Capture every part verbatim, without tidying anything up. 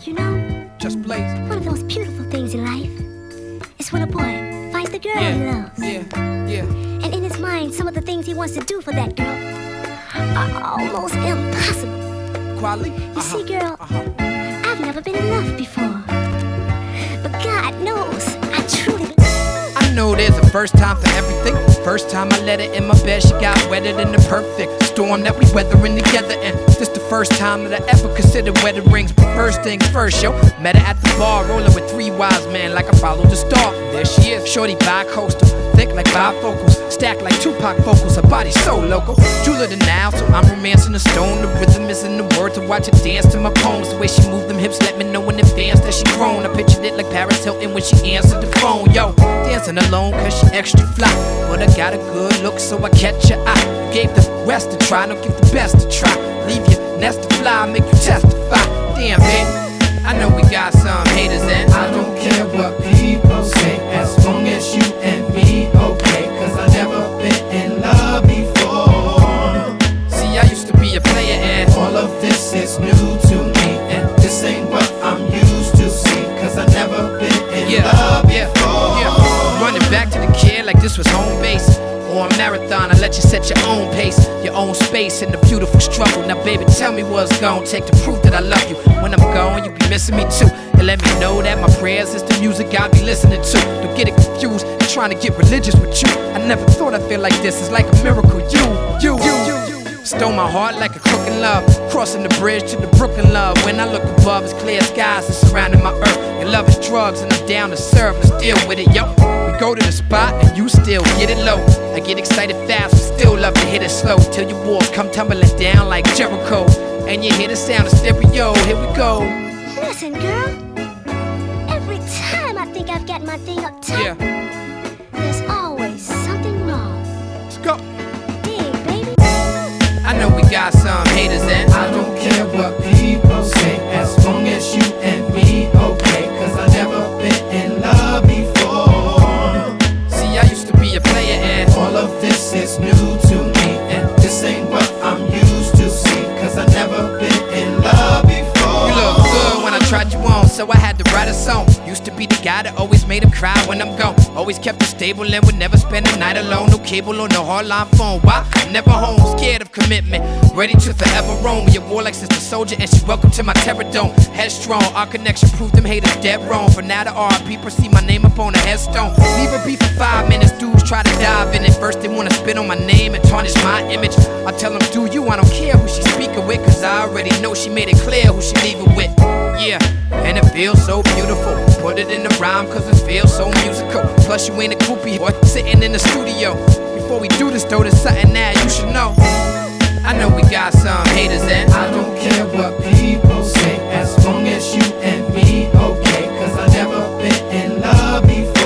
You know, Just Blaze. one of the most beautiful things in life is when a boy finds the girl Yeah, he loves. yeah, yeah. And in his mind, some of the things he wants to do for that girl are almost impossible. Quality? You Uh-huh. see, girl, Uh-huh. I've never been in love before. But God knows, I truly... I know there's a first time for everything. First time I let her in my bed, she got wetter than the perfect storm that we weathering together. And this the first time that I ever considered wedding rings. But first things first, yo, met her at the bar, rolling with three wise men like I followed the star. There she is, shorty bi-coastal, thick like bifocals, stacked like Tupac vocals. Her body so local, jeweler than now, so I'm romancing the stone. The rhythm is in the word to watch her dance to my poems. The way she moved them hips let me know in advance that she grown. I pictured it like Paris Hilton when she answered the phone. Yo, dancing alone cause she extra fly, but I got a good look so I catch your eye. Gave the rest a try, don't give the best a try. Leave your nest to fly, make you testify. Damn, babe, I know we got some haters and I don't care what people say, as long as you and me okay. Cause I never been in love before. See, I used to be a player and all of this is new to me, and this ain't what I'm used to see. Cause I never been in yeah, love yeah, before. yeah. Running back to the kid like this was home base. Or a marathon, I let you set your own pace, your own space in the beautiful struggle. Now baby, tell me what's gonna take to prove that I love you. When I'm gone, you be missing me too. You let me know that my prayers is the music I'll be listening to. Don't get it confused, I'm trying to get religious with you. I never thought I'd feel like this, it's like a miracle. You, you, you, you, you stole my heart like a crook in love. Crossing the bridge to the Brooklyn love. When I look above, it's clear skies that's surrounding my earth. Your love is drugs and I'm down to serve and still with it, yo. We go to the spot and you still get it low. I get excited fast, but still love to hit it slow. Till your walls come tumbling down like Jericho. And you hear the sound of stereo, here we go. Listen, girl, every time I think I've got my thing up tight, Yeah, there's always something wrong. let's go. Dig, baby. I know we got some haters and I don't care what people say, as long as you and me okay. Cause I never been in love before. see, I used to be a player and All of this is new to me, and this ain't what I'm used to see. Cause I never been in love before. you look good when I tried you on, so I had to write a song. Used to be the guy that always made him cry when I'm gone. Always kept it stable and would never spend a night alone. No cable or no hardline phone. Why? Never home, scared of commitment. Ready to forever roam. Your war like sister soldier, and she welcome to my terror dome. Headstrong, our connection proved them haters dead wrong. For now the R I P see my name up on a headstone. Leave her be for five minutes, dudes try to dive in it. First they wanna spit on my name and tarnish my image. I tell them, do you, I don't care who she speaking with. Cause I already know she made it clear who she leaving with. Yeah, and it feels so beautiful. Put it in the rhyme cause it feels so musical. Plus you ain't a groupie boy sitting in the studio. Before we do this though, there's something that you should know. I know we got some haters and I don't care what people say, as long as you and me okay. Cause I never been in love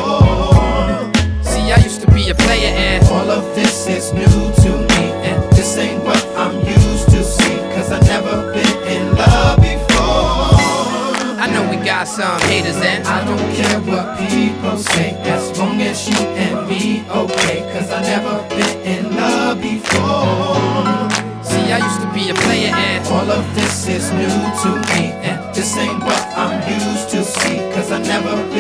before. see, I used to be a player and All of this is new to me, and this ain't what I'm used to see. Cause I never been in love before. I know we got some haters and I don't care what people say, as long as you and me okay. Cause I never been in love before. see, I used to be a player and All of this is new to me, and this ain't what I'm used to see. Cause I never been